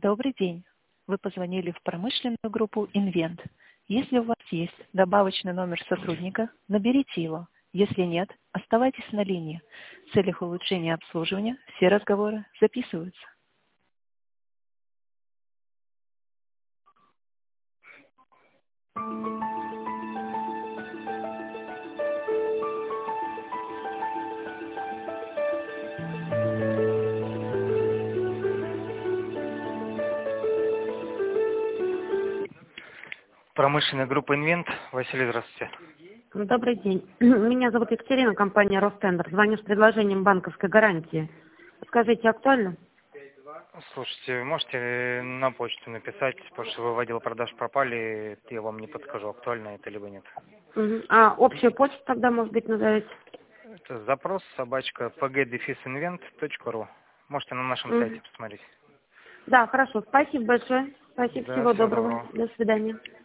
Добрый день. Вы позвонили в промышленную группу «Инвент». Если у вас есть добавочный номер сотрудника, наберите его. Если нет, оставайтесь на линии. В целях улучшения обслуживания все разговоры записываются. Промышленная группа «Инвент». Василий, здравствуйте. Добрый день. Меня зовут Екатерина, компания «Ростендер». Звоню с предложением банковской гарантии. Скажите, актуально? Слушайте, вы можете на почту написать, потому что вы в отдел продаж пропали, я вам не подскажу, актуально это либо нет. А общую почту тогда, может быть, назовете? Это запрос pg-invent.ru. Можете на нашем сайте посмотреть. Да, хорошо. Спасибо большое. Спасибо. Да, Всего всего доброго. доброго. До свидания.